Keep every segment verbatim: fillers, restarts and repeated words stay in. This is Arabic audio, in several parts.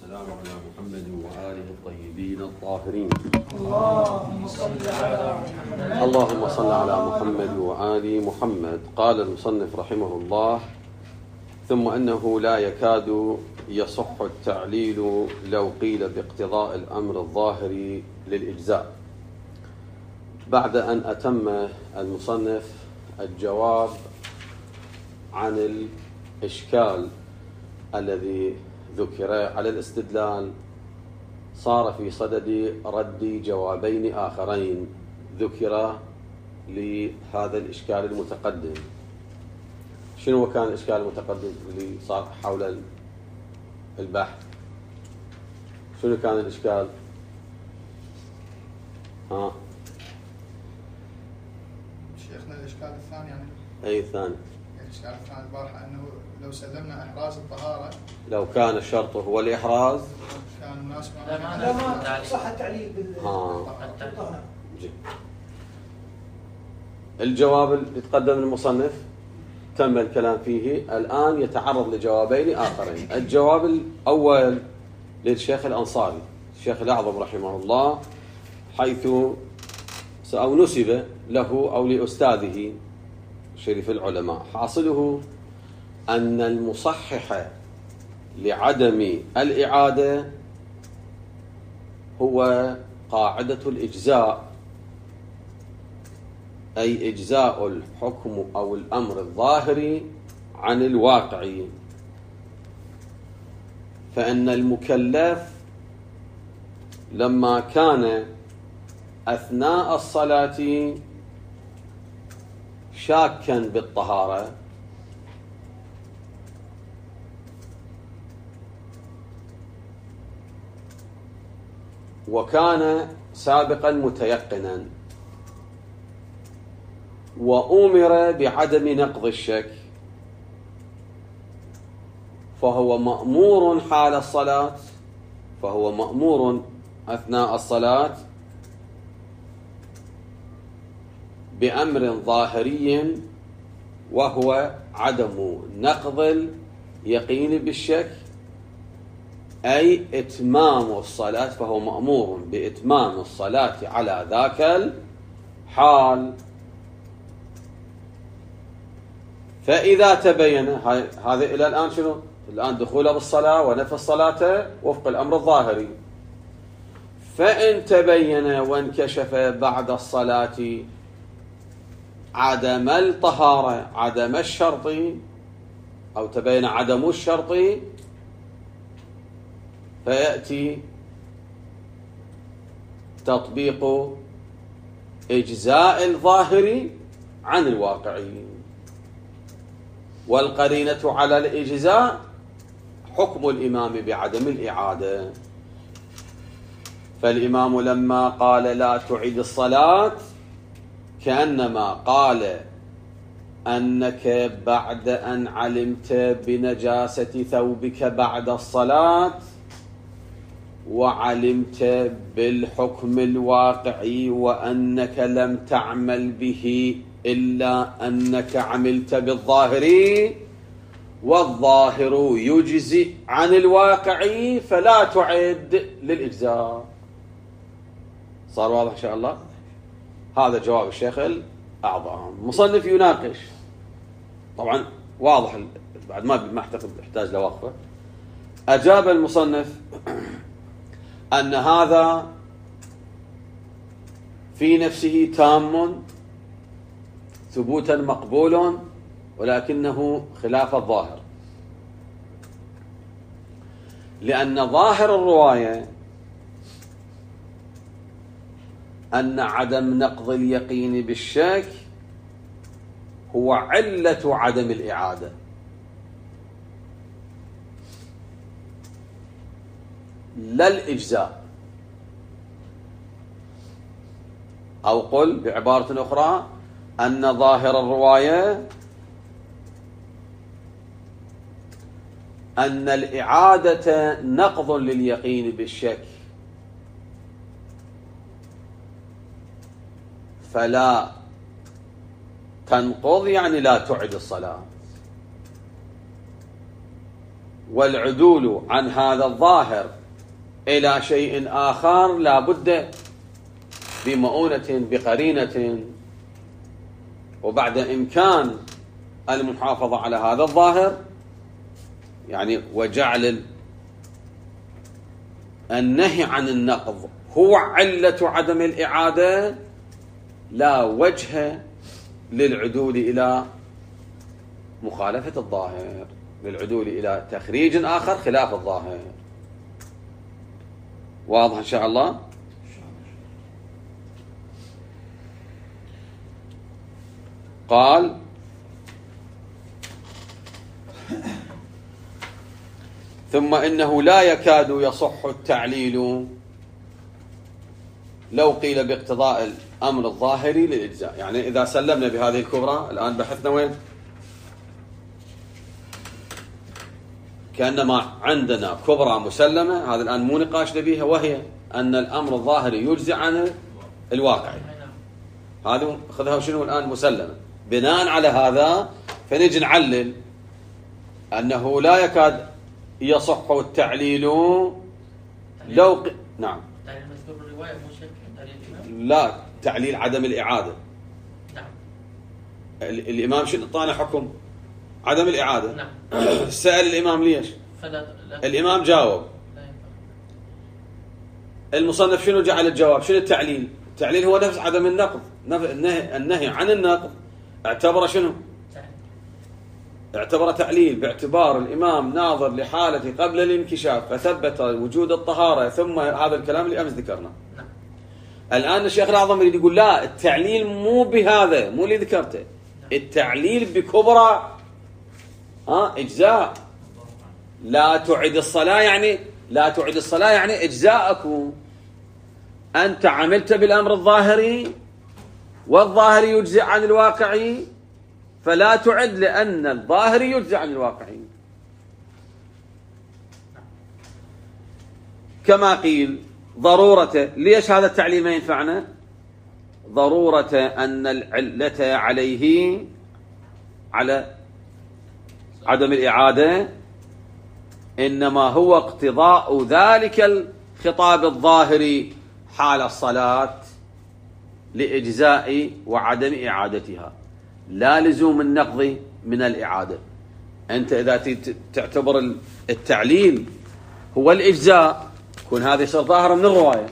والسلام على محمد وآله الطيبين الطاهرين. اللهم صل على محمد اللهم صل على محمد وآل محمد. قال المصنف رحمه الله: ثم أنه لا يكاد يصح التعليل لو قيل باقتضاء الأمر الظاهر للإجزاء. بعد أن أتم المصنف الجواب عن الإشكال الذي ذكر على الاستدلال، صار في صدد رد جوابين آخرين ذكر لهذا الإشكال المتقدم. شنو كان الإشكال المتقدم اللي صار حول البحث؟ شنو كان الإشكال؟ ها شيخنا الإشكال الثاني يعني أي الثاني؟ الإشكال الثاني البارحة أنه لو سلمنا إحراز الطهارة، لو كان الشرط هو الإحراز كان الناس لا ما ما ما صح التعليل بالطهارة. الجواب اللي تقدم المصنف تم الكلام فيه، الآن يتعرض لجوابين آخرين. الجواب الأول للشيخ الأنصاري الشيخ الأعظم رحمه الله، حيث أو نسب له أو لأستاذه شريف العلماء. حاصله أن المصحح لعدم الإعادة هو قاعدة الإجزاء، أي إجزاء الحكم أو الأمر الظاهري عن الواقعي. فإن المكلف لما كان أثناء الصلاة شاكا بالطهارة، وكان سابقا متيقنا، وأمر بعدم نقض الشك، فهو مأمور حال الصلاة فهو مأمور أثناء الصلاة بأمر ظاهري، وهو عدم نقض اليقين بالشك، أي إتمام الصلاة، فهو مأمور بإتمام الصلاة على ذاك الحال. فإذا تبين هذا إلى الآن شنو؟ الآن دخوله بالصلاة ونفي الصلاة وفق الأمر الظاهري. فإن تبين وانكشف بعد الصلاة عدم الطهارة، عدم الشرط، أو تبين عدم الشرط، فيأتي تطبيق إجزاء الظاهر عن الواقعي. والقرينة على الإجزاء حكم الإمام بعدم الإعادة. فالإمام لما قال لا تعيد الصلاة كأنما قال أنك بعد أن علمت بنجاسة ثوبك بعد الصلاة وعلمت بالحكم الواقعي وأنك لم تعمل به إلا أنك عملت بالظاهر، والظاهر يجزئ عن الواقعي، فلا تعد للإجزاء. صار واضح إن شاء الله؟ هذا جواب الشيخ الأعظم. مصنف يناقش، طبعا واضح بعد ما ما اعتقد يحتاج لوقفة. أجاب المصنف أن هذا في نفسه تام ثبوتا مقبول، ولكنه خلاف الظاهر، لأن ظاهر الرواية أن عدم نقض اليقين بالشك هو علة عدم الإعادة، لا الإجزاء. أو قل بعبارة أخرى أن ظاهر الرواية أن الإعادة نقض لليقين بالشك، فلا تنقض يعني لا تعد الصلاة. والعدول عن هذا الظاهر إلى شيء آخر لا بد بمؤونة بقرينة، وبعد إمكان المحافظة على هذا الظاهر يعني وجعل النهي عن النقض هو علة عدم الإعادة، لا وجه للعدول إلى مخالفة الظاهر، للعدول إلى تخريج آخر خلاف الظاهر. واضح إن شاء الله؟ قال ثم إنه لا يكاد يصح التعليل لو قيل باقتضاء الأمر الظاهري للإجزاء. يعني إذا سلمنا بهذه الكبرى، الآن بحثنا وين؟ كأنما عندنا كبرى مسلمة، هذا الآن مو نقاش نبيها، وهي أن الأمر الظاهري يجزئ عن الواقعي. هذا خذها شنو الآن؟ مسلمة. بناء على هذا فنجي نعلل أنه لا يكاد يصح التعليل لو ق... نعم تعليل مذكور بالرواية مو شك تعليل الإمام؟ لا، تعليل عدم الإعادة. نعم. الإمام شنو طانع حكم عدم الإعادة. نعم. سأل الإمام ليش؟ فلا لا الإمام جاوب. لا المصنف شنو جعل الجواب؟ شنو التعليل؟ التعليل هو نفس عدم النقض، النهي, النهي عن النقض اعتبر شنو؟ اعتبر تعليل باعتبار الإمام ناظر لحالة قبل الانكشاف فثبت وجود الطهارة، ثم هذا الكلام اللي أمس ذكرنا. نعم. الآن الشيخ الأعظم يريد يقول لا، التعليل مو بهذا، مو اللي ذكرته. نعم. التعليل بكبرى ها إجزاء. لا تعد الصلاة يعني لا تعد الصلاة يعني إجزاءكم. أنت عملت بالأمر الظاهري والظاهري يجزئ عن الواقعي، فلا تعد لأن الظاهري يجزئ عن الواقعي. كما قيل ضرورة، ليش هذا التعليل ما ينفعنا؟ ضرورة أن العلة عليه على عدم الإعادة إنما هو اقتضاء ذلك الخطاب الظاهري حال الصلاة لإجزاء وعدم إعادتها، لا لزوم النقض من الإعادة. أنت إذا تعتبر التعليل هو الإجزاء، يكون هذا يصير ظاهر من الرواية.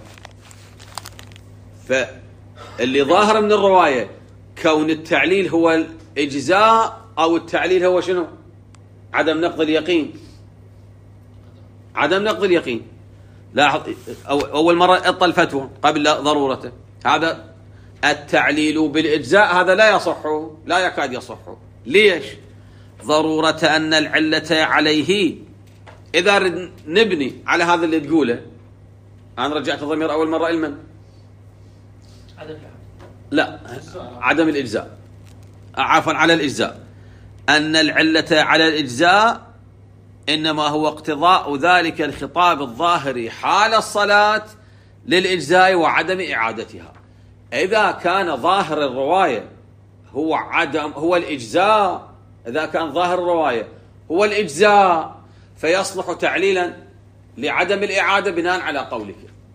فاللي ظاهر من الرواية كون التعليل هو الإجزاء أو التعليل هو شنو؟ عدم نقض اليقين. عدم نقض اليقين. لاحظ أول مرة اطل الفتوى قبل ضرورته. هذا التعليل بالإجزاء هذا لا يصح، لا يكاد يصح. ليش؟ ضرورة أن العلة عليه. إذا نبني على هذا اللي تقوله، أنا رجعت الضمير أول مرة المن لا عدم الإجزاء، عفوا على الإجزاء، أن العلة على الإجزاء إنما هو اقتضاء ذلك الخطاب الظاهري حال الصلاة للإجزاء وعدم إعادتها. إذا كان ظاهر الرواية هو عدم هو الإجزاء، إذا كان ظاهر الرواية هو الإجزاء فيصلح تعليلا لعدم الإعادة بناء على قولك.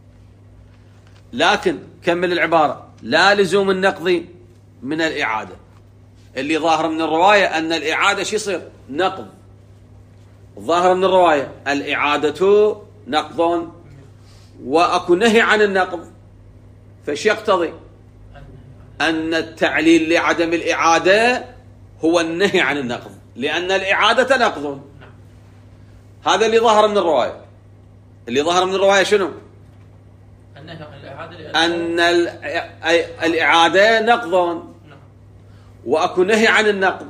لكن كمل العبارة، لا لزوم النقض من الإعادة. اللي ظاهر من الرواية أن الإعادة شو يصير؟ نقض. ظاهر من الرواية الإعادة نقض وأكو نهي عن النقض، فش يقتضي؟ أن التعليل لعدم الإعادة هو النهي عن النقض، لأن الإعادة نقض. هذا اللي ظهر من الرواية. اللي ظهر من الرواية شنو؟ أن الإعادة نقض وأكو نهي عن النقض،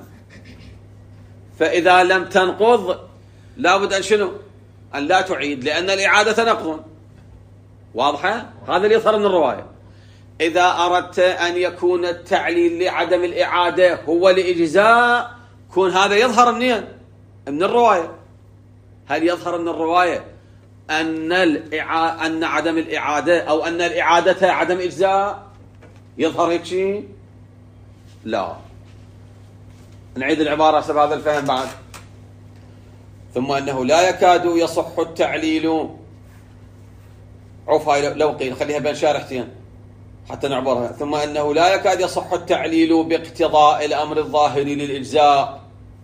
فإذا لم تنقض لابد أن شنو؟ أن لا تعيد، لأن الإعادة نقض. واضحة؟ هذا اللي يظهر من الرواية. إذا أردت أن يكون التعليل لعدم الإعادة هو لإجزاء، كون هذا يظهر منين؟ من الرواية. هل يظهر من الرواية أن الإعا... أن عدم الإعادة أو أن الإعادة عدم إجزاء؟ يظهر هيك شيء؟ لا. نعيد العبارة حسب هذا الفهم بعد. ثم أنه لا يكاد يصح التعليل عوف هاي لو قيل خليها بين شارحتين حتى نعبرها. ثم أنه لا يكاد يصح التعليل باقتضاء الأمر الظاهري للإجزاء،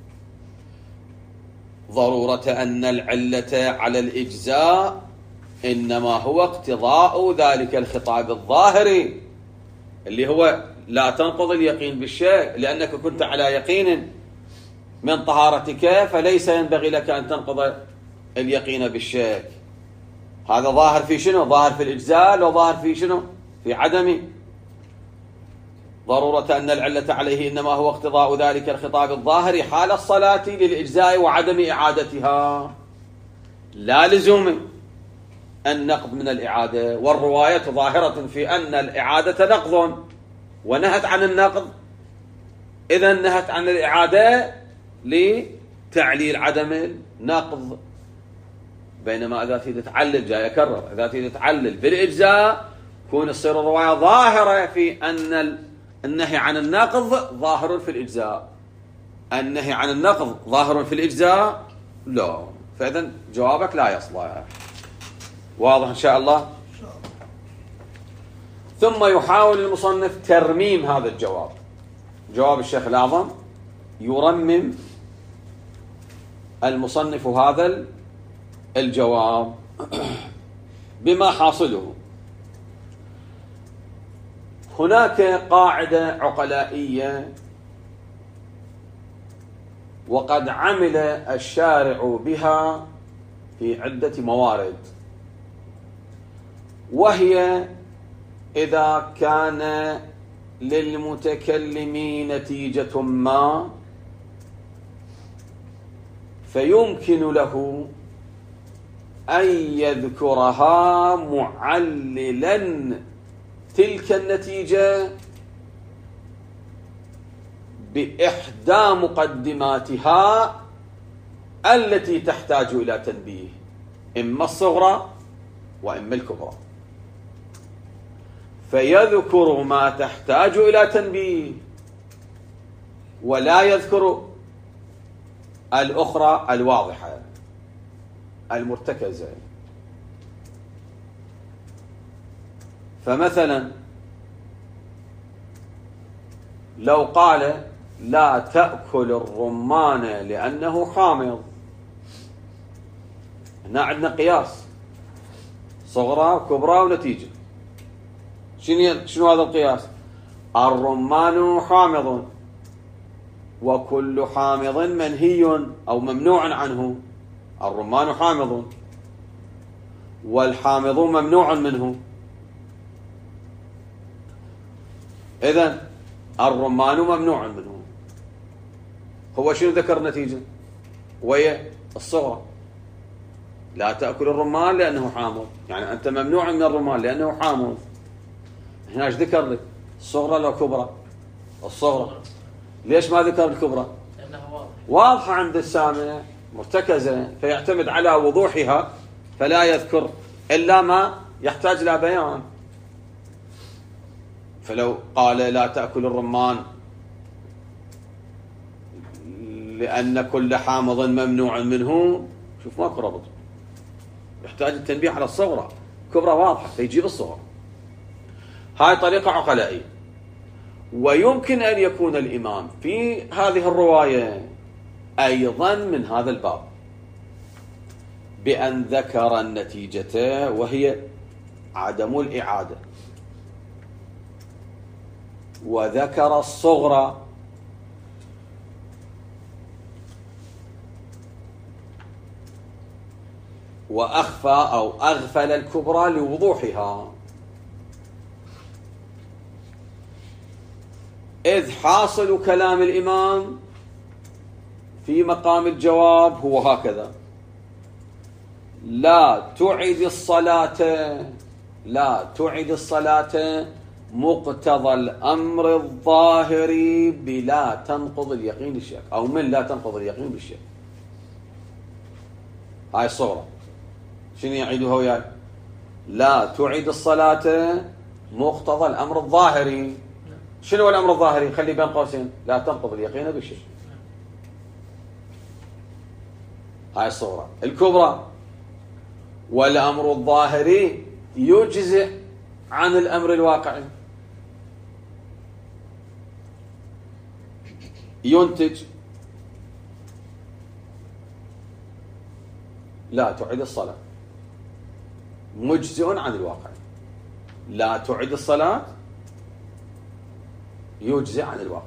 ضرورة أن العلة على الإجزاء إنما هو اقتضاء ذلك الخطاب الظاهري اللي هو لا تنقض اليقين بالشيء، لأنك كنت على يقين من طهارتك فليس ينبغي لك أن تنقض اليقين بالشيء. هذا ظاهر في شنو؟ ظاهر في الإجزاء وظاهر في شنو؟ في عدم. ضرورة أن العلة عليه إنما هو اقتضاء ذلك الخطاب الظاهري حال الصلاة للإجزاء وعدم إعادتها، لا لزوم النقض من الإعادة. والرواية ظاهرة في أن الإعادة نقض ونهت عن النقض، إذا نهت عن الإعادة لتعليل عدم النقض. بينما إذا تريد تعلل، جاي أكرر، إذا تريد تعلل بالإجزاء تكون تصير الرواية ظاهرة في أن النهي عن النقض ظاهر في الإجزاء. النهي عن النقض ظاهر في الإجزاء لا، فإذا جوابك لا يصلح. واضح إن شاء الله؟ ثم يحاول المصنف ترميم هذا الجواب، جواب الشيخ الأعظم يرمم المصنف هذا الجواب بما حاصله. هناك قاعدة عقلائية وقد عمل الشارع بها في عدة موارد، وهي إذا كان للمتكلم نتيجة ما فيمكن له أن يذكرها معللا تلك النتيجة بإحدى مقدماتها التي تحتاج إلى تنبيه، إما الصغرى وإما الكبرى، فيذكر ما تحتاج إلى تنبيه ولا يذكر الأخرى الواضحة المرتكزة. فمثلا لو قال لا تأكل الرمان لأنه حامض، هنا عندنا قياس صغرى وكبرى ونتيجة. شنو هذا القياس؟ الرمان حامض، وكل حامض منهي أو ممنوع عنه. الرمان حامض والحامض ممنوع منه، إذن الرمان ممنوع منه. هو شنو ذكر نتيجة؟ وهي الصغرى، لا تأكل الرمان لأنه حامض، يعني أنت ممنوع من الرمان لأنه حامض. هنا ايش ذكر لك؟ الصغرى ولا الكبرى؟ الصغرى. ليش ما ذكر الكبرى؟ لأنها واضحة واضحة عند السامع مرتكزة، فيعتمد على وضوحها فلا يذكر إلا ما يحتاج إلى بيان. فلو قال لا تأكل الرمان لأن كل حامض ممنوع منه، شوف ماكو ربط، يحتاج التنبيه على الصغرى. كبرى واضحة فيجيب الصغرى. هاي طريقة عقلائية. ويمكن أن يكون الإمام في هذه الرواية أيضا من هذا الباب بأن ذكر النتيجة وهي عدم الإعادة، وذكر الصغرى وأخفى أو أغفل الكبرى لوضوحها. إذ حاصل كلام الإمام في مقام الجواب هو هكذا: لا تعد الصلاة لا تعد الصلاة مقتضى الأمر الظاهري بلا تنقض اليقين بالشك، أو من لا تنقض اليقين بالشك. هاي الصورة شنو يعيدها وياي؟ لا تعد الصلاة مقتضى الأمر الظاهري. شنو الأمر الظاهري؟ خلي بين قوسين: لا تنقض اليقين بالشك. هاي الصورة الكبرى. والأمر الظاهري يجزئ عن الأمر الواقعي، ينتج لا تعيد الصلاة، مجزئ عن الواقع، لا تعيد الصلاة يجزئ عن الواقع.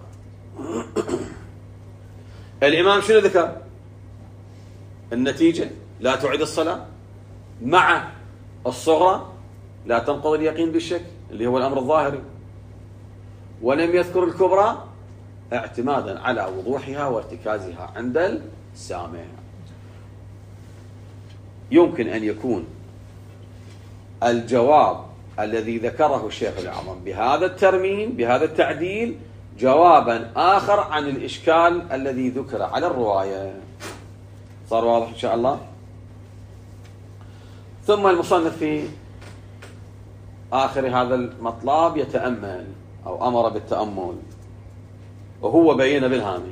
الإمام شنو ذكر؟ النتيجة لا تعيد الصلاة مع الصغرى لا تنقض اليقين بالشك اللي هو الأمر الظاهري، ولم يذكر الكبرى اعتمادا على وضوحها وارتكازها عند السامع. يمكن أن يكون الجواب الذي ذكره الشيخ الأعظم بهذا الترميم بهذا التعديل جوابا آخر عن الإشكال الذي ذكر على الرواية. صار واضح إن شاء الله؟ ثم المصنف في آخر هذا المطلب يتأمل أو أمر بالتأمل، وهو بين بالهامش.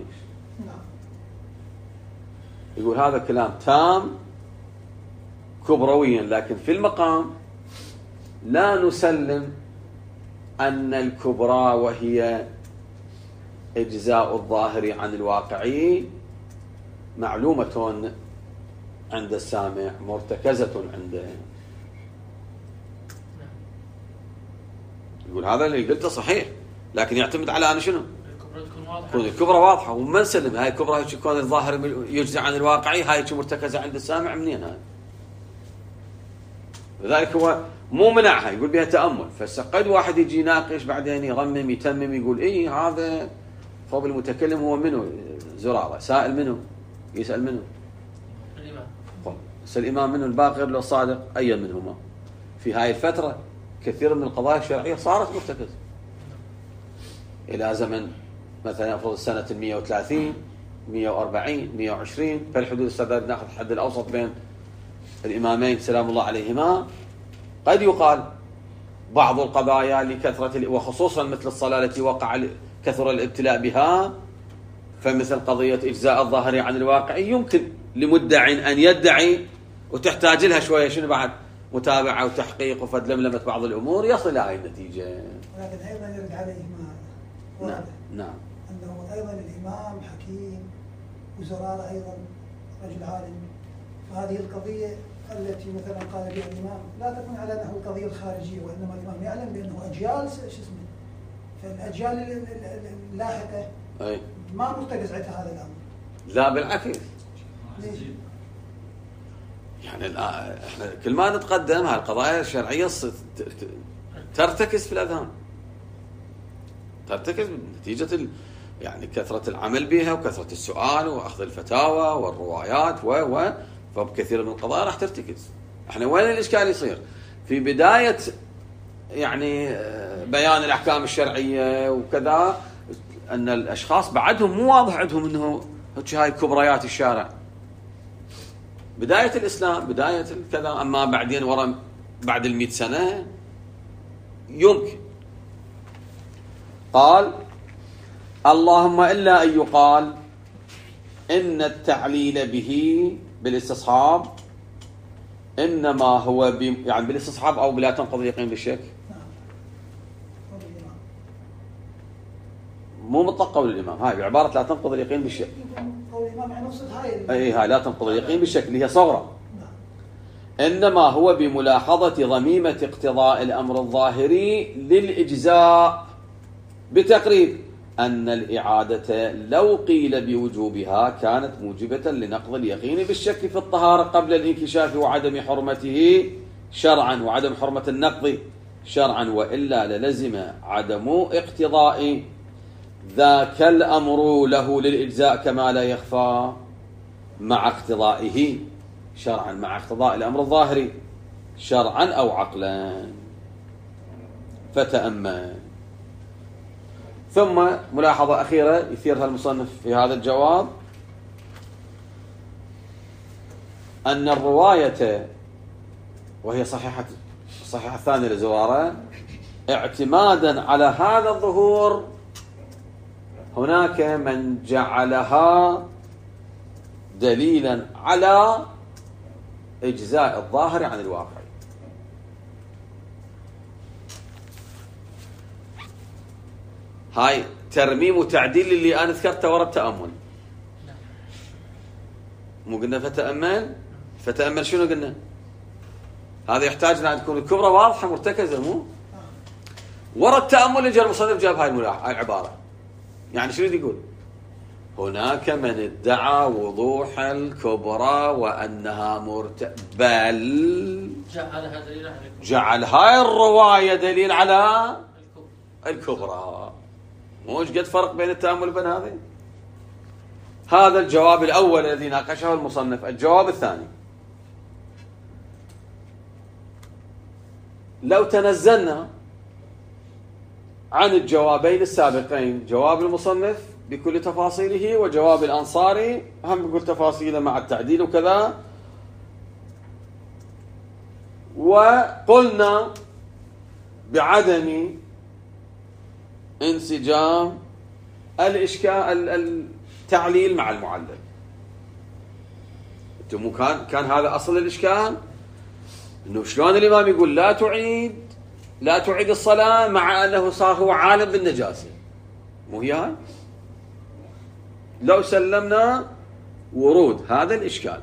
يقول هذا كلام تام كبرويا، لكن في المقام لا نسلم أن الكبرى وهي إجزاء الظاهر عن الواقعي معلومة عند السامع مرتكزة عنده. يقول هذا اللي قلته صحيح، لكن يعتمد على أنا شنو؟ الكبرى تكون واضحة. تكون الكبرى واضحة وما نسلم هاي الكبرى يكون الظاهر يجزى عن الواقعي، هاي مرتكزة عند السامع منين هاي؟ لذلك هو مو منعها، يقول بها تأمل. فقد واحد يجي يناقش بعدين يرمم يتمم يقول إيه هذا فوق المتكلم هو منه؟ زرارة. سائل منه؟ يسأل منه؟ الإمام. يسأل الإمام منه الباقر لو صادق أي منهما؟ في هاي الفترة كثير من القضايا الشرعية صارت مرتكزة إلى زمن مثلا أفرض السنة المية وثلاثين مية وأربعين مية وعشرين في الحدود السداد، ناخذ الحد الأوسط بين الإمامين سلام الله عليهما. قد يقال بعض القضايا لكثرة وخصوصا مثل الصلاة التي وقع كثر الابتلاء بها، فمثل قضية إجزاء الظاهر عن الواقعي يمكن لمدع أن يدعي وتحتاج لها شوية شنو بعد متابعة وتحقيق وفدلملمة بعض الأمور يصل إلى هذه النتيجة. ولكن أيضا يرد عليه ما نعم نعم أنه أيضا الإمام حكيم وزرارة أيضا رجل عالم، وهذه القضية التي مثلا قال بها الإمام لا تكون على نحو القضية الخارجية، وإنما الإمام يعلم بأنه أجيال شو اسمه فالأجيال اللاحقة أي. ما مرتكز عندها هذا الأمر. لا بالعكس، ليش؟ يعني احنا كل ما نتقدم هالقضايا الشرعية ترتكز في الأذهان، ترتكز نتيجة ال... يعني كثرة العمل بها وكثرة السؤال وأخذ الفتاوى والروايات و و فبكثير من القضايا راح ترتكز. احنا وين الإشكال يصير؟ في بداية يعني بيان الأحكام الشرعية وكذا أن الأشخاص بعدهم مو واضح عندهم أنه هاي كبريات الشارع. بداية الإسلام بداية كذا، أما بعدين ورا بعد المئة سنة يمكن. قال اللهم إلا أن يقال إن التعليل به بالاستصحاب إنما هو ب... يعني بالاستصحاب أو بلا تنقض اليقين بالشك. مو مطلق قول الإمام، هاي بعبارة لا تنقض اليقين بالشك. قول الإمام يعني نقصد هاي أي هاي لا تنقض اليقين بالشك اللي هي صغرى. إنما هو بملاحظة ضميمة اقتضاء الأمر الظاهري للإجزاء بتقرير أن الإعادة لو قيل بوجوبها كانت موجبة لنقض اليقين بالشك في الطهارة قبل الانكشاف وعدم حرمته شرعا وعدم حرمة النقض شرعا، وإلا للزم عدم اقتضاء ذاك الأمر له للإجزاء كما لا يخفى مع اقتضائه شرعا مع اقتضاء الأمر الظاهري شرعا أو عقلا. فتأمل. ثم ملاحظة أخيرة يثيرها المصنف في هذا الجواب أن الرواية وهي صحيحة الصحيحة الثانية لزرارة اعتمادا على هذا الظهور هناك من جعلها دليلا على إجزاء الظاهر عن الواقع. هاي ترميم وتعديل اللي أنا ذكرته ورا التأمل. مو قلنا فتأمل؟ فتأمل شنو قلنا؟ هذا يحتاج أن تكون الكبرى واضحة مرتكزة. مو ورا التأمل اللي جاء المصنف جاب هاي العبارة. يعني شنو يقول؟ هناك من ادعى وضوح الكبرى وأنها مرت بل جعلها دليل على الكبرى. جعل هاي الرواية دليل على الكبرى. مو ايش قد فرق بين التأمل وبين هذه؟ هذا الجواب الأول الذي ناقشه المصنف. الجواب الثاني، لو تنزلنا عن الجوابين السابقين، جواب المصنف بكل تفاصيله وجواب الأنصاري هم بكل تفاصيله مع التعديل وكذا، وقلنا بعدم انسجام الإشكال التعليل مع المعلل. انتم كان كان هذا أصل الإشكال، إنه شلون الإمام يقول لا تعيد لا تعيد الصلاة مع أنه صار هو عالم بالنجاسة. مو هي هاي؟ لو سلمنا ورود هذا الإشكال،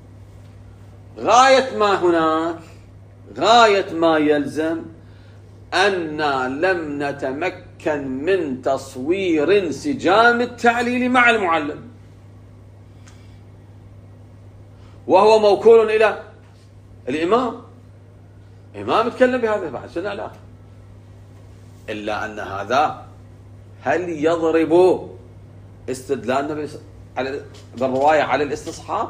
غاية ما هناك غاية ما يلزم أن لم نتمكن من تصوير انسجام التعليل مع المعلل، وهو موكول إلى الإمام. إمام يتكلم بهذا بعد سنة لا، إلا أن هذا هل يضرب استدلالنا بالرواية على الاستصحاب؟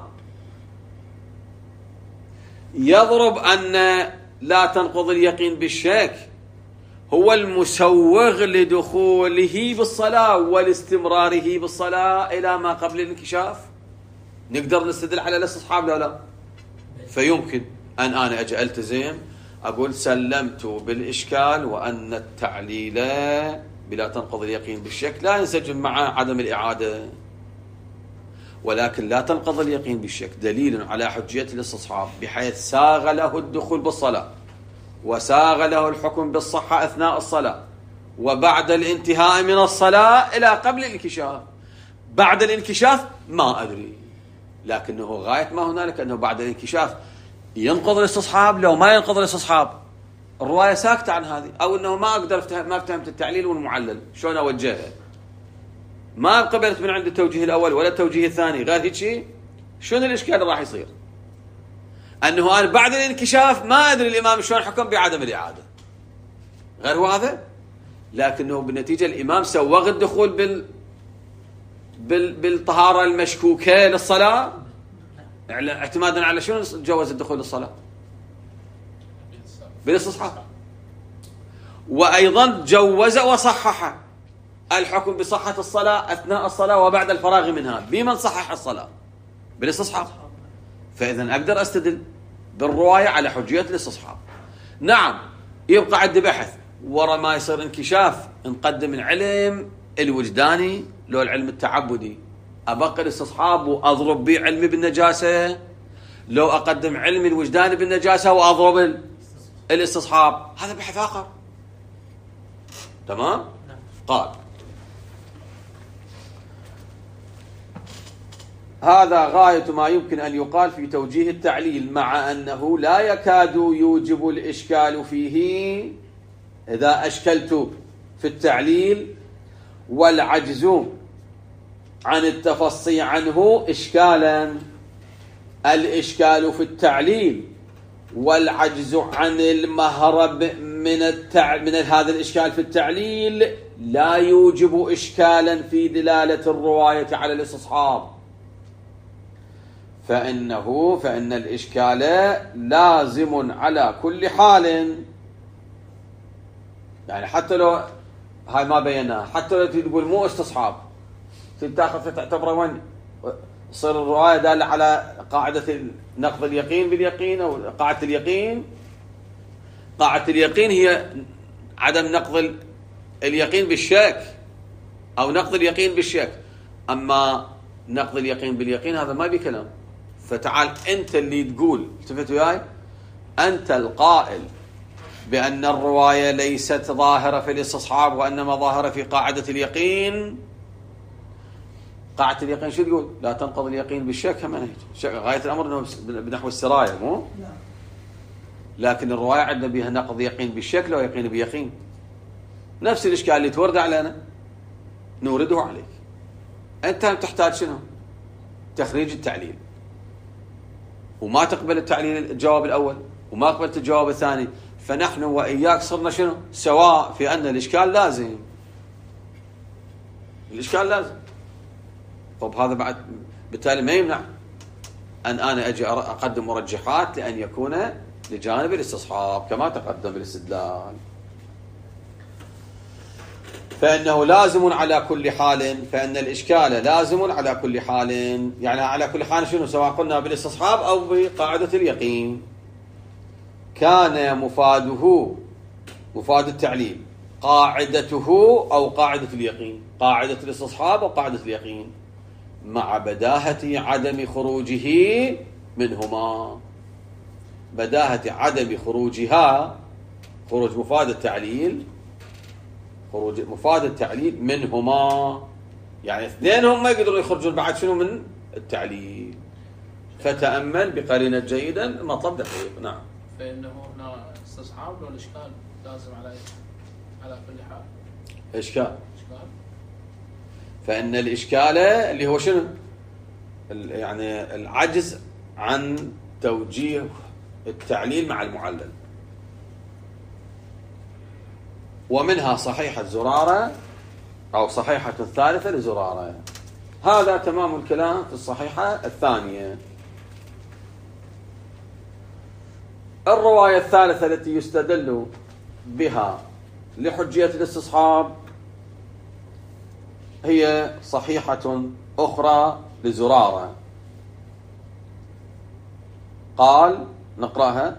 يضرب أن لا تنقض اليقين بالشك هو المسوغ لدخوله بالصلاة والاستمراره بالصلاة إلى ما قبل الانكشاف. نقدر نستدل على الاستصحاب لا لا؟ فيمكن أن أنا أجي ألتزم أقول سلمت بالإشكال وأن التعليل بلا تنقض اليقين بالشك لا ينسجم مع عدم الإعادة، ولكن لا تنقض اليقين بالشك دليل على حجية الاستصحاب بحيث ساغ له الدخول بالصلاة وساغ له الحكم بالصحة أثناء الصلاة وبعد الانتهاء من الصلاة إلى قبل الانكشاف. بعد الانكشاف ما أدري، لكنه غاية ما هنالك أنه بعد الانكشاف ينقض الاستصحاب لو ما ينقض الاستصحاب. الرواية ساكتة عن هذه، أو أنه ما أقدر افتهم ما افتهمت التعليل والمعلل شلون أوجهها، ما قبلت من عند التوجيه الأول ولا التوجيه الثاني غير هيك شيء. شنو الإشكال اللي راح يصير؟ أنه أنا بعد الانكشاف ما أدري الإمام شلون حكم بعدم الإعادة، غير هو هذا. لكنه بالنتيجة الإمام سوغ الدخول بال... بال... بالطهارة المشكوكة للصلاة اعتمادا على شنو جوز الدخول للصلاة؟ بالاستصحاب. وأيضا جوز وصحح الحكم بصحة الصلاة أثناء الصلاة وبعد الفراغ منها. بمن صحح الصلاة؟ بالاستصحاب. فإذا أقدر أستدل بالرواية على حجية الاستصحاب. نعم يبقى عندي بحث ورا ما يصير انكشاف، نقدم العلم الوجداني لو العلم التعبدي. أبقى الاستصحاب وأضرب به علمي بالنجاسة، لو أقدم علمي الوجداني بالنجاسة وأضرب الاستصحاب، هذا بحث آخر. تمام؟ قال هذا غاية ما يمكن أن يقال في توجيه التعليل، مع أنه لا يكاد يوجب الإشكال فيه إذا أشكلت في التعليل، والعجز عن التفصي عنه إشكالا. الإشكال في التعليل والعجز عن المهرب من التع... من هذا الإشكال في التعليل لا يوجب إشكالا في دلالة الرواية على الاستصحاب، فإنه فإن الإشكال لازم على كل حال. يعني حتى لو هاي ما بيناها، حتى لو تقول مو استصحاب تتاخذ تعتبره وين تصير الرواية دالة على قاعدة نقض اليقين باليقين، أو قاعدة اليقين. قاعدة اليقين هي عدم نقض اليقين بالشك أو نقض اليقين بالشك، أما نقض اليقين باليقين هذا ما بكلام. فتعال أنت اللي تقول، التفت وياي، أنت القائل بأن الرواية ليست ظاهرة في الاستصحاب وإنما ظاهرة في قاعدة اليقين. قاعدة اليقين شو تقول؟ لا تنقض اليقين بالشك. هم غاية الأمر أنه بنحو السراية مو؟ نعم. لكن الرواية عندنا بها نقض يقين بالشك لو يقين بيقين. نفس الإشكال اللي تورد علينا نورده عليك. أنت تحتاج شنو؟ تخريج التعليل، وما تقبل التعليل الجواب الأول وما قبلت الجواب الثاني، فنحن وإياك صرنا شنو؟ سواء في أن الإشكال لازم. الإشكال لازم. طب هذا بعد بالتالي ما يمنع أن أنا أجي أقدم مرجحات لأن يكون لجانب الاستصحاب كما تقدم بالاستدلال. فإنه لازم على كل حال، فإن الإشكال لازم على كل حال، يعني على كل حال شنو؟ سواء قلنا بالاستصحاب أو بقاعدة اليقين. كان مفاده مفاد التعليل قاعدته أو قاعدة اليقين، قاعدة الاستصحاب أو قاعدة اليقين، مع بداهة عدم خروجه منهما. بداهة عدم خروجها، خروج مفاد التعليل، خروج مفاد التعليل منهما، يعني اثنينهم ما يقدروا يخرجون بعد شنو من التعليل. فتأمل بقرينة جيدا المطلب دقيق. نعم. فإنه هنا استصحاب لو الإشكال لازم على على كل حال. إشكال. إشكال. فإن الإشكال اللي هو شنو؟ يعني العجز عن توجيه التعليل مع المعلل. ومنها صحيحة زرارة أو صحيحة الثالثة لزرارة. هذا تمام الكلام في الصحيحة الثانية. الرواية الثالثة التي يستدل بها لحجية الاستصحاب هي صحيحة أخرى لزرارة. قال نقرأها: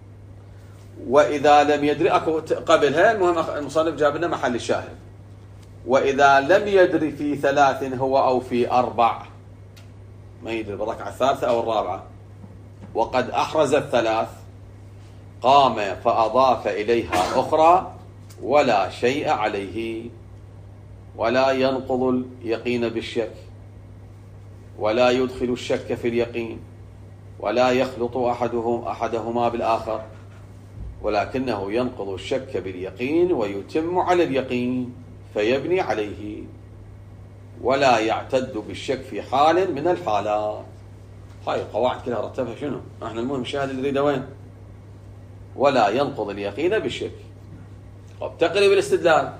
وإذا لم يدري، أكو قبلها المهم المصنف جاب لنا محل الشاهد. وإذا لم يدري في ثلاث هو أو في أربع، ما يدري بالركعة الثالثة أو الرابعة، وقد أحرز الثلاث، قام فأضاف إليها أخرى ولا شيء عليه، ولا ينقض اليقين بالشك، ولا يدخل الشك في اليقين، ولا يخلط أحدهم أحدهما بالآخر، ولكنه ينقض الشك باليقين ويتم على اليقين فيبني عليه، ولا يعتد بالشك في حال من الحالات. هاي القواعد كلها رتبها شنو؟ احنا المهم الشاهد اللي نريده وين؟ ولا ينقض اليقين بالشك. طب تقريب الاستدلال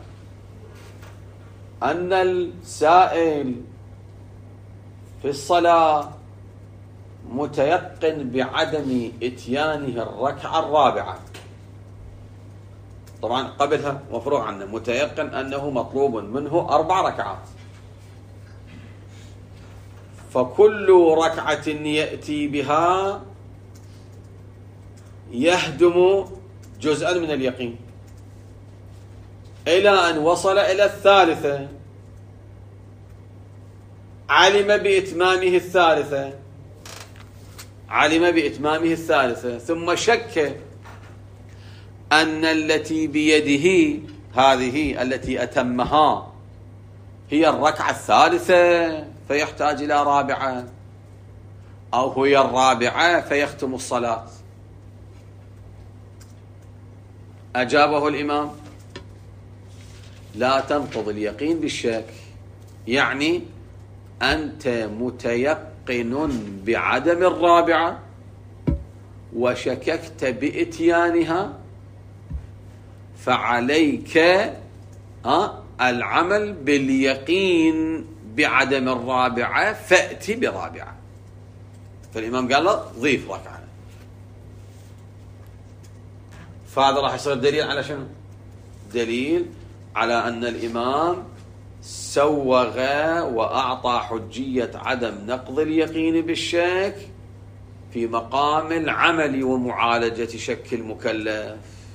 أن السائل في الصلاة متيقن بعدم إتيانه الركعة الرابعة. طبعا قبلها مفروغ عنه، متيقن أنه مطلوب منه أربع ركعات، فكل ركعة يأتي بها يهدم جزءا من اليقين إلى أن وصل إلى الثالثة، علم بإتمامه الثالثة علم بإتمامه الثالثة ثم شك أن التي بيده هذه التي أتمها هي الركعة الثالثة فيحتاج إلى رابعة، أو هي الرابعة فيختم الصلاة. أجابه الإمام: لا تنقض اليقين بالشك، يعني أنت متيقن بعدم الرابعة وشككت بإتيانها، فعليك العمل باليقين بعدم الرابعة، فأتي برابعة. فالإمام قال له ضيف ركعة. فهذا راح يصير دليل على شنو؟ دليل على أن الإمام سوغ وأعطى حجية عدم نقض اليقين بالشك في مقام العمل ومعالجة شك المكلف.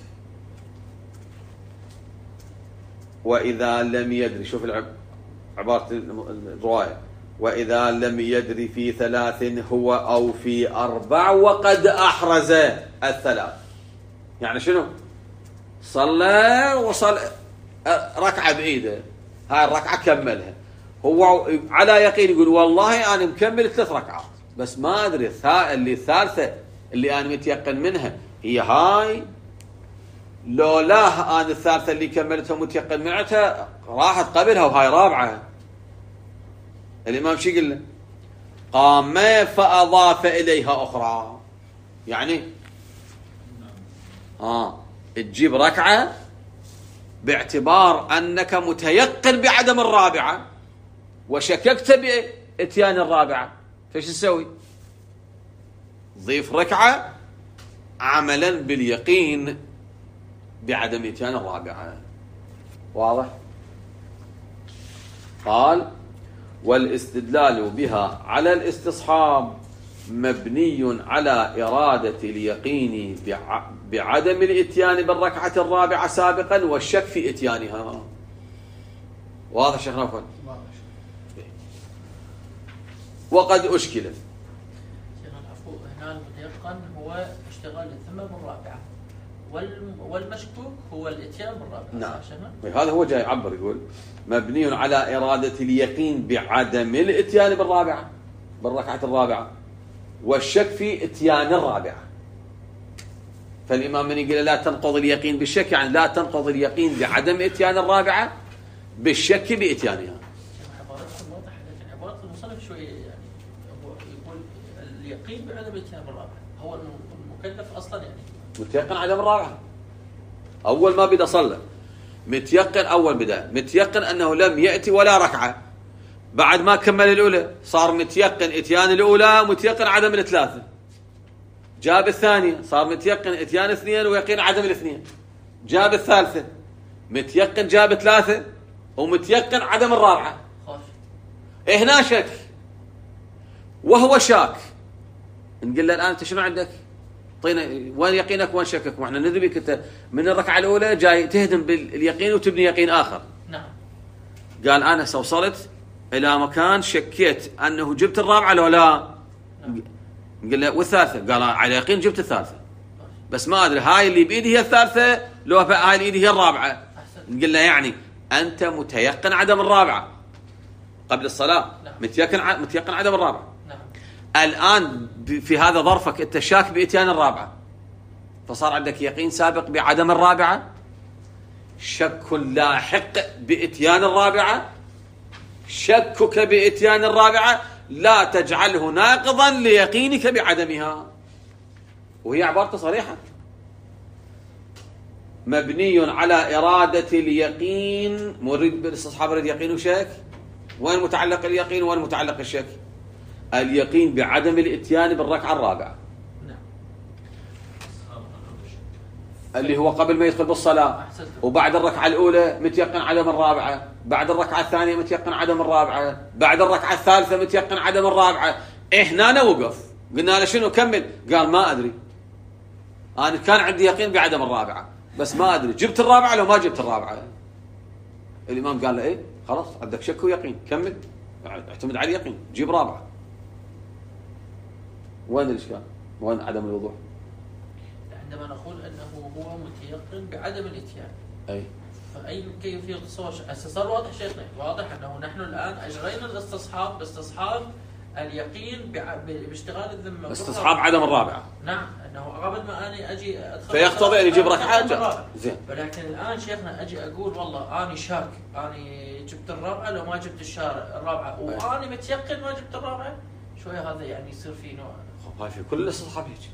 وإذا لم يدري، شوف عبارة الرواية: وإذا لم يدري في ثلاث هو أو في أربع وقد أحرز الثلاث. يعني شنو؟ صلى وصل ركعة بإيده، هاي الركعة كملها، هو على يقين يقول والله أنا مكمل ثلاث ركعات، بس ما أدري اللي الثالثة اللي أنا متيقن منها هي هاي، لو لا أنا الثالثة اللي كملتها متيقن منها راحت قبلها وهاي رابعة. الإمام شو يقول له؟ قام فأضاف إليها أخرى، يعني آه تجيب ركعة باعتبار أنك متيقن بعدم الرابعة وشككت بإتيان الرابعة، فايش تسوي؟ ضيف ركعة عملا باليقين بعدم إتيان الرابعة. واضح؟ قال والاستدلال بها على الاستصحاب مبني على إرادة اليقين بعدم الإتيان بالركعة الرابعة سابقا والشك في إتيانها. واضح شيخنا؟ واضح. وقد أشكل. شيخنا العفو، هنا المتيقن هو اشتغال الذمة بالرابعة، والمشكوك هو الاتيان بالرابعة. نعم، هذا هو جاي يعبر يقول مبني على إرادة اليقين بعدم الاتيان بالرابعة بالركعة الرابعة والشك في اتيان الرابعة. فالإمام من يقول لا تنقض اليقين بالشك، يعني لا تنقض اليقين بعدم اتيان الرابعة بالشك باتيانها. عبارتكم واضحة، لكن عبارة المصنف شوية يعني هو يقول اليقين بعدم اتيان الرابعة، هو المكلف أصلا يعني متيقن عدم الرابعة أول ما بدأ صلى، متيقن أول بدأ متيقن أنه لم يأتي ولا ركعة، بعد ما كمل الأولى صار متيقن إتيان الأولى متيقن عدم الثلاثة، جاب الثانية صار متيقن إتيان اثنين ويقين عدم الاثنين، جاب الثالثة متيقن جاب ثلاثة ومتيقن عدم الرابعة. إيه هنا شك وهو شاك، نقول له الآن أنت شنو عندك؟ طينا وين يقينك وين شكك؟ واحنا ندري بك انت من الركعه الاولى جاي تهدم باليقين وتبني يقين اخر. نعم. قال انا وصلت الى مكان شكيت انه جبت الرابعه لو لا. نعم. قال له والثالثه؟ قال على يقين جبت الثالثه، بس ما ادري هاي اللي بايدي هي الثالثه لو هاي اللي بايدي هي الرابعه. نقول له يعني انت متيقن عدم الرابعه قبل الصلاه. نعم. متيقن متيقن عدم الرابعه. نعم. الآن في هذا ظرفك أنت شاك بإتيان الرابعة، فصار عندك يقين سابق بعدم الرابعة، شك لاحق بإتيان الرابعة، شكك بإتيان الرابعة لا تجعله ناقضا ليقينك بعدمها. وهي عبارة صريحة مبني على إرادة اليقين، مريد بالاستصحاب رد يقين وشك. وين متعلق اليقين وين متعلق الشك؟ اليقين بعدم الاتيان بالركعة الرابعة. نعم. اللي هو قبل ما يدخل بالصلاة، وبعد الركعة الأولى متيقن عدم الرابعة، بعد الركعة الثانية متيقن عدم الرابعة، بعد الركعة الثالثة متيقن عدم الرابعة. إحنا نوقف قلنا له شنو كمل؟ قال ما أدري، أنا كان عندي يقين بعدم الرابعة بس ما أدري جبت الرابعة لو ما جبت الرابعة. الإمام قال له إيه خلاص عندك شك ويقين كمل، اعتمد على اليقين جيب رابعة. وين الإشكال؟ وين عدم الوضوح؟ عندما نقول أنه هو متيقن بعدم الإتيان، أي فأي كيفية التصور؟ صار واضح شيخنا، واضح أنه نحن الآن أجرينا الاستصحاب باستصحاب اليقين باشتغال الذمة، استصحاب عدم الرابعة. نعم، أنه قبل ما أنا أجي أدخل فيقتضي أن يجيب ركعة زين. ولكن الآن شيخنا أجي أقول والله أنا شاك، أنا جبت الرابعة لو ما جبت الشارع الرابعة، وأنا متيقن ما جبت الرابعة، شوية هذا يعني يصير في نوع. هاي في كل الاستصحاب هيك.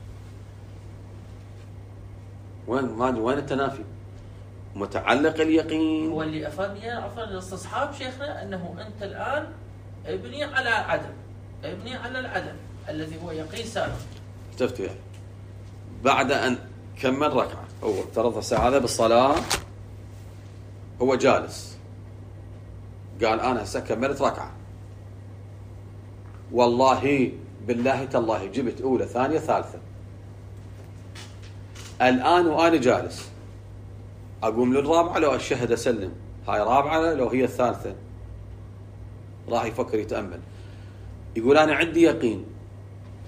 وين ما ادري وين التنافي؟ متعلق اليقين هو اللي افادني عفوا الاستصحاب شيخنا انه انت الان ابني على عدم، ابني على العدم الذي هو يقين سابق. شفت يعني بعد ان كمل ركعه هو افترض الساعه هذا بالصلاه، هو جالس قال انا هسه كملت ركعه، والله بالله تالله جبت أولى ثانية ثالثة، الآن وأنا جالس أقوم للرابعة لو أشهد أسلم، هاي رابعة لو هي الثالثة، راح يفكر يتأمل يقول أنا عندي يقين.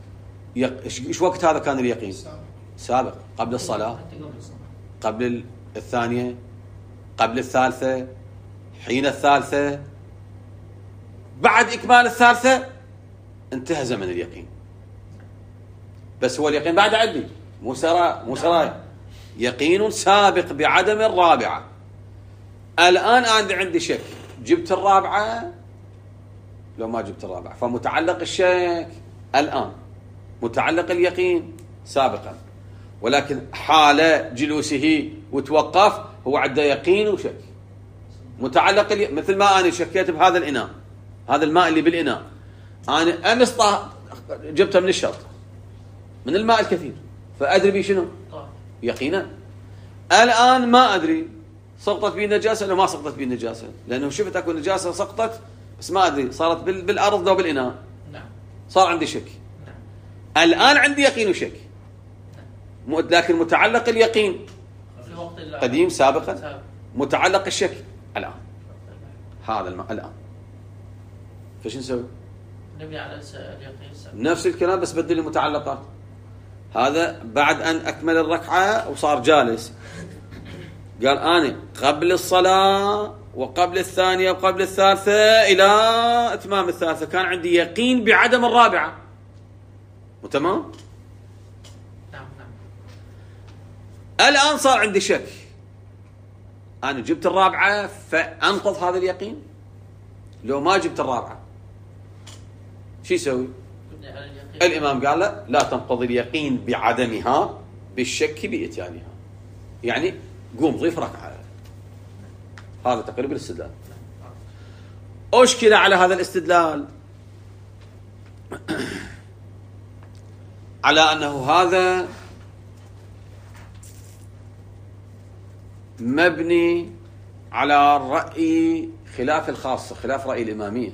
يق... إيش وقت هذا كان اليقين؟ سابق قبل الصلاة، قبل الثانية، قبل الثالثة، حين الثالثة، بعد إكمال الثالثة انتهى زمن اليقين. بس هو اليقين بعد عندي مو سراء مو سراي، يقين سابق بعدم الرابعة. الآن أنا عندي شك، جبت الرابعة لو ما جبت الرابعة، فمتعلق الشك الآن، متعلق اليقين سابقا، ولكن حال جلوسه وتوقف هو عنده يقين وشك. متعلق الي... مثل ما أنا شكيت بهذا الإناء، هذا الماء اللي بالإناء أنا أمس طه... جبته من الشط من الماء الكثير، فأدري بي شنو يقينا. الآن ما أدري سقطت بي نجاسة ولا ما سقطت بي نجاسة، لأنه شفت أكو نجاسة سقطت بس ما أدري صارت بال... بالأرض أو بالإناء. نعم. صار عندي شك. نعم. الآن عندي يقين وشك. نعم. لكن متعلق اليقين في وقت قديم سابقا، سابق. متعلق الشك الآن. هذا الماء الآن، فش نسوي؟ نبني على اليقين سابق. نفس الكلام بس بدل المتعلقات. هذا بعد أن أكمل الركعة وصار جالس، قال أنا قبل الصلاة وقبل الثانية وقبل الثالثة إلى إتمام الثالثة كان عندي يقين بعدم الرابعة، وتمام؟ نعم نعم. الآن صار عندي شك، أنا جبت الرابعة فأنقض هذا اليقين؟ لو ما جبت الرابعة شو يسوي؟ الإمام قال له لا تنقض اليقين بعدمها بالشك بإتيانها، يعني قوم ضيف ركعة. هذا تقريبا الاستدلال. أشكل على هذا الاستدلال على أنه هذا مبني على الرأي خلاف الخاصة، خلاف رأي الإمامية.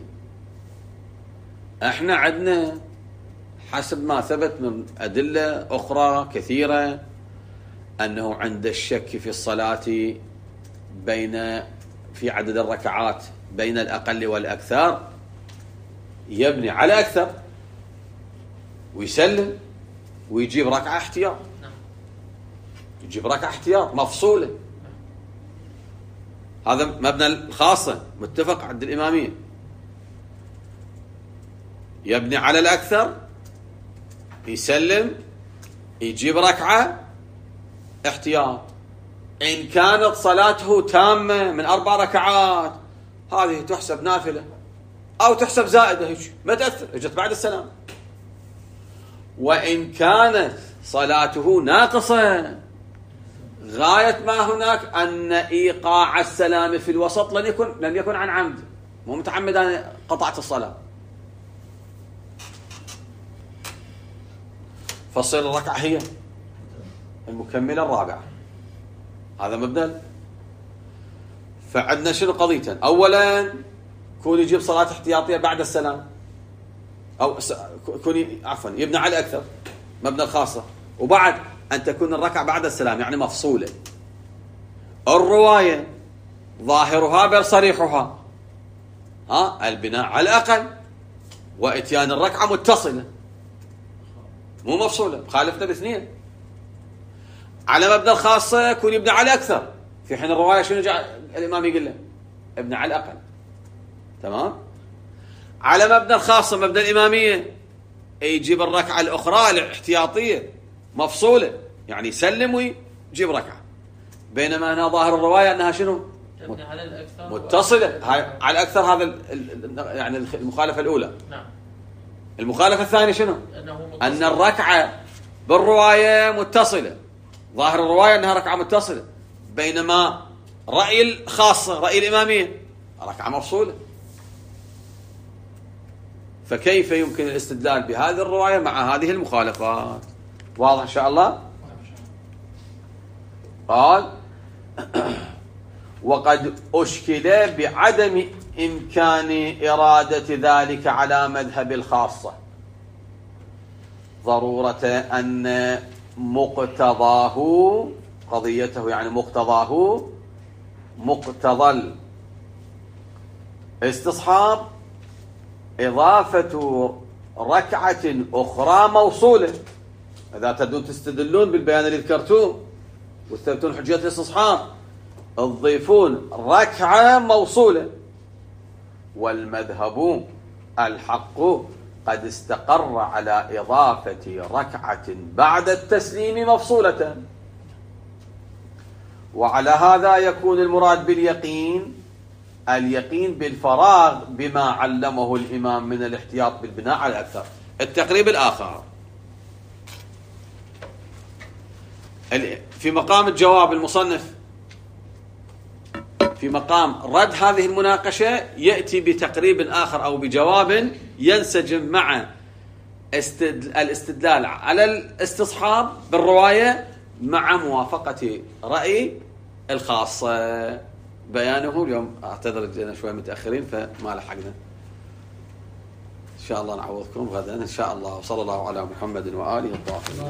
احنا عندنا حسب ما ثبت من أدلة أخرى كثيرة أنه عند الشك في الصلاة بين في عدد الركعات بين الأقل والأكثر يبني على أكثر ويسلم ويجيب ركعة احتياط، يجيب ركعة احتياط مفصولة. هذا مبنى الخاصة متفق عند الإمامية، يبني على الأكثر يسلم يجيب ركعة احتياط. إن كانت صلاته تامة من أربع ركعات هذه تحسب نافلة أو تحسب زائدة، هيك ما تأثر، اجت بعد السلام. وإن كانت صلاته ناقصة غاية ما هناك أن إيقاع السلام في الوسط لن يكن لم يكن عن عمد، مو متعمد أنا قطعت الصلاة، فصير الركعة هي المكملة الرابعة. هذا مبدأ. فعندنا شنو قضيتين؟ أولا كون يجيب صلاة احتياطية بعد السلام، أو كون عفوا يبنى على أكثر، مبنى الخاصة. وبعد أن تكون الركعة بعد السلام يعني مفصولة. الرواية ظاهرها بل صريحها ها البناء على الأقل وإتيان الركعة متصلة مو مفصولة، خالفنا باثنين. على مبنى الخاصة يكون يبنى على أكثر، في حين الرواية شنو جاء الإمام يقول له ابنى على الأقل. تمام. على مبنى الخاصة مبنى الإمامية يجيب الركعة الأخرى الاحتياطية مفصولة، يعني يسلم ويجيب ركعة. بينما هنا ظاهر الرواية أنها شنو على الأكثر متصلة. على الأكثر هذا يعني المخالفة الأولى. نعم. المخالفة الثانية شنو؟ أنه أن الركعة بالرواية متصلة، ظاهر الرواية أنها ركعة متصلة، بينما رأي الخاصة رأي الإمامية ركعة مفصولة. فكيف يمكن الاستدلال بهذه الرواية مع هذه المخالفات؟ واضح إن شاء الله؟ قال وقد أشكل بعدم إمكان إرادة ذلك على مذهب الخاصة ضرورة أن مقتضاه قضيته، يعني مقتضاه مقتضى الاستصحاب إضافة ركعة أخرى موصولة. إذا تدون تستدلون بالبيان اللي ذكرتوه وتثبتون حجية الاستصحاب تضيفون ركعة موصولة. والمذهب الحق قد استقر على إضافة ركعة بعد التسليم مفصولة. وعلى هذا يكون المراد باليقين اليقين بالفراغ بما علمه الإمام من الاحتياط بالبناء على الأكثر. التقريب الآخر في مقام الجواب المصنف في مقام رد هذه المناقشة يأتي بتقريب آخر أو بجواب ينسجم مع الاستدلال على الاستصحاب بالرواية مع موافقة رأي الخاصة. بيانه اليوم اعتذر جينا شوي متأخرين فما لحقنا. إن شاء الله نعوضكم غدا إن شاء الله. وصلى الله على محمد وآله الطاهرين.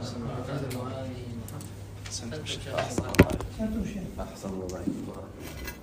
أحسن أحسن الله.